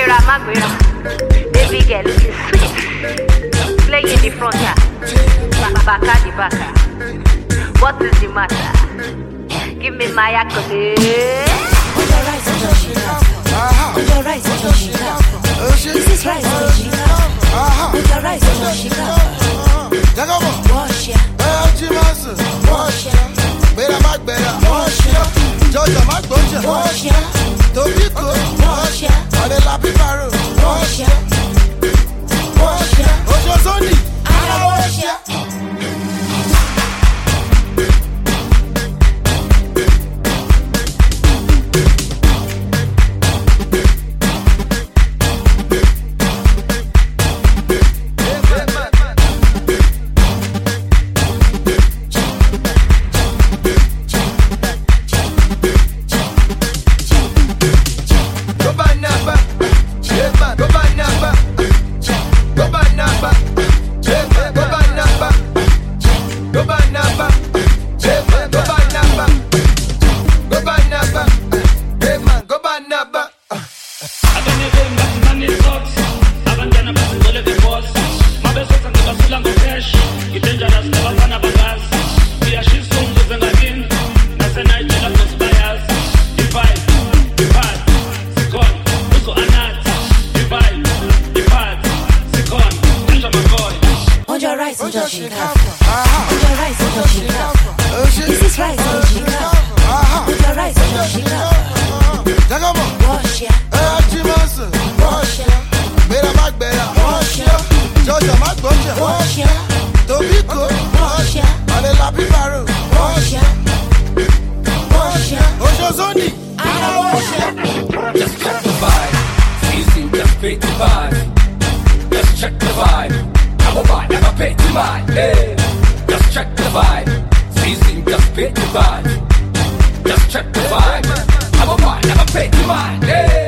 Magbera, Magbera. Baby girl, looking sweet. Play in the front, baka the baka. What is the matter? Give me my accolade. On your right, on your shit up. On your right, on your shit up. This is right, on your shit up. On your right, on your shit up. Wash ya. Wash ya. Better, wash ya. Georgia, wash ya. Tobiko, wash ya. Adela Piparo, wash ya. Wash ya. Oshozoni, wash ya. Just check the vibe. I'm a man, never pay to mind. Hey.